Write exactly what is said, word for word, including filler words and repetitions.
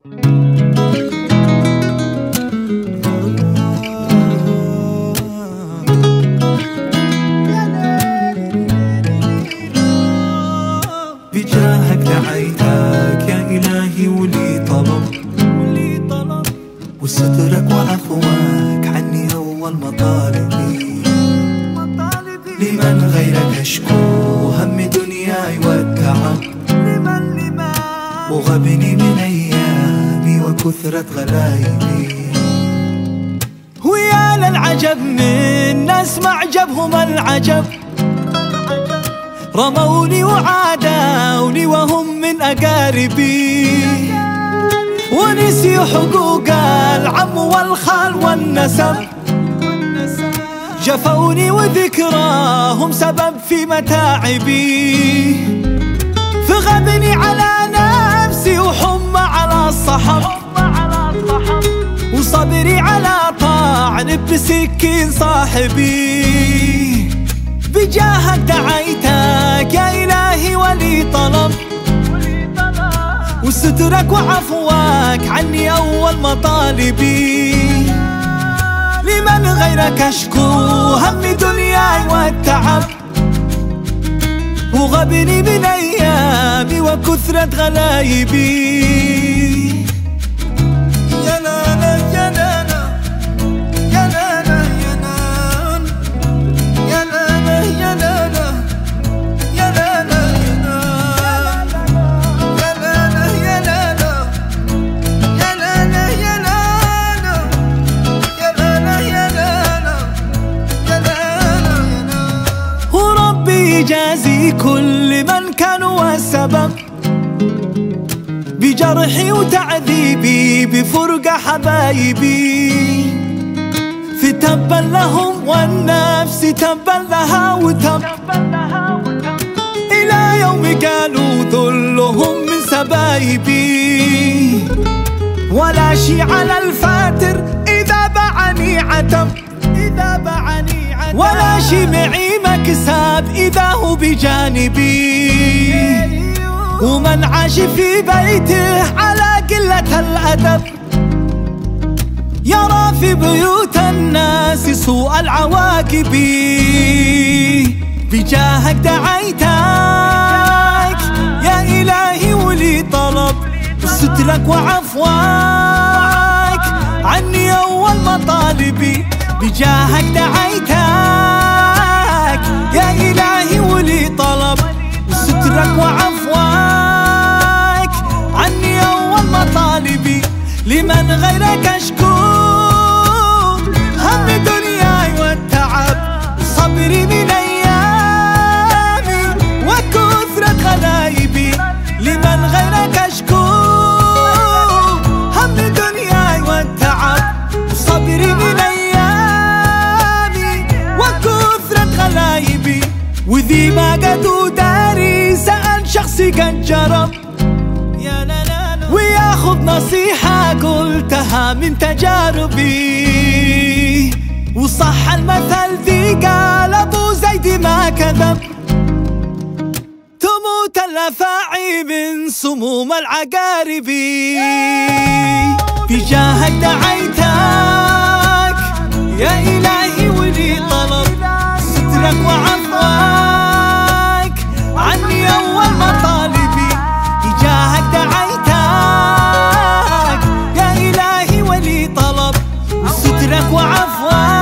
بجاهك دعيتك يا إلهي ولي طلب، وسترك وعفوك عني أول مطالبي. لمن غيرك أشكو هم دنياي والتعب، وغبني من أيامي وكثرة غلايبي. ويا للعجب من ناس معجبهم العجب، رموني وعادوني وهم من أقاربي، ونسيوا حقوق العم والخال والنسب، جفوني وذكراهم سبب في متاعبي. فغبني على نفسي وحمى على الصحب، وصبري على طعن بسكين صاحبي. بجاهك دعيتك يا إلهي ولي طلب، وسترك وعفوك عني أول مطالبي. لمن غيرك أشكو هم دنياي والتعب، وغبني من أيامي وكثرة غلايبي. يا لالا يا لالا يا لالا يا لالا يا لالا يا لالا يا لالا يا لالا يا لالا يا لالا يا لالا يا لالا يا لالا. وربي يجازي كل من كان هو السبب بجرحي وتعذيبي بفرقة حبايبي. في تبا لهم والنفس تبا لها وتب، إلى يوم قالوا ذلهم من سبايبي. ولا شي على الفاتر إذا باعني عتب، ولا شي معي مكسب إذا هو بجانبي. ومن عاش في بيته على قلة الأدب، يرى في بيوت الناس سوء العواقب. بجاهك دعيتك يا إلهي ولي طلب، سترك وعفوك عني أول مطالبي. بجاهك دعيتك يا إلهي ولي طلب، سترك وعفوك عني أول مطالبي. لمن غيرك أشكو هم دنياي والتعب، صبري من أيامي وكثرة غلايبي. لمن غيرك أشكو هم دنياي والتعب، صبري من أيامي وكثرة غلايبي. وذي ما قدو داري سأل شخصي قد جرب، وياخذ نصيحة قلتها من تجاربي. وصح المثل ذي قال أبو زيد ما كذب، تموت الأفاعي من سموم العقارب. بجاهك دعيتك يا إلهي ولي طلب، سترك وعفوك عني أول مطالبي. بجاهك دعيتك يا إلهي ولي طلب، وسترك وعفوك